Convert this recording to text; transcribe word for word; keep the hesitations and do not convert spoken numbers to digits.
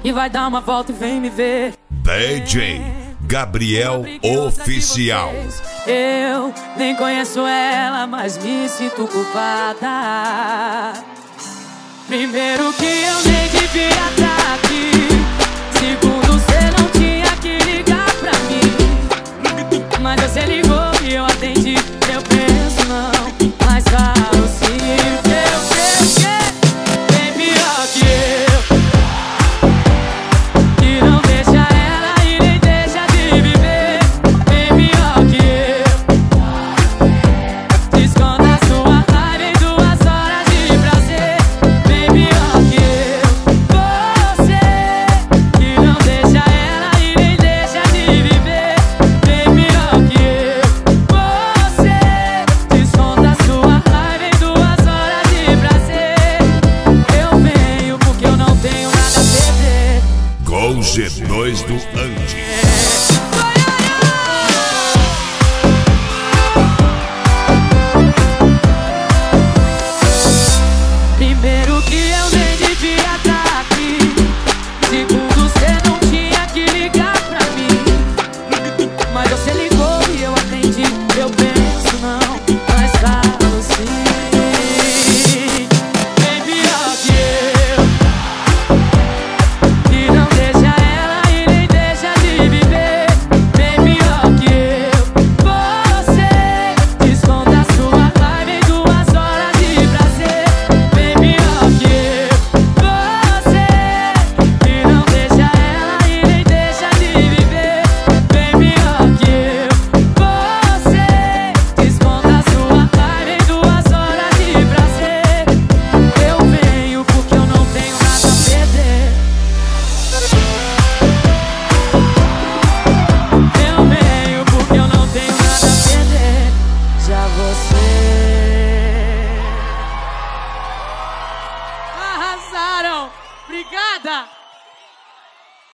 e vai dar uma volta e vem me ver. D J Gabriel Oficial. Eu nem conheço ela, mas me sinto culpada. Primeiro que eu nem devia estar aqui. Segundo, cê não tinha que ligar pra mim. Mas você ligou e eu atendi. Eu penso não, mas falo sim. Eu sei que bem pior que eu, que não deixa ela e nem deixa de viver. Bem pior que eu, te esconda a sua raiva em duas horas de prazer. Bem pior que eu, você que não deixa ela e nem deixa de viver. Bem pior que eu, você te esconda a sua raiva em duas horas de prazer. Eu venho porque eu não tenho nada a perder. Com G dois do Andy. Primeiro que eu nem devia estar aqui. Segundo, cê não tinha que ligar pra mim. Mas você ligou e eu atendi. Eu penso não, mas falo sim. Bem pior que eu, que não deixa ela e nem deixa de viver. Bem pior que eu, você te esconde a sua raiva em duas horas de prazer. Bem pior que eu, você que não deixa ela e nem deixa de viver. Bem pior que eu, você te esconde a sua raiva em duas horas de prazer. Eu venho porque eu não tenho nada a perder. Eu venho porque eu não tenho nada a perder. Já você arrasaram. Obrigada.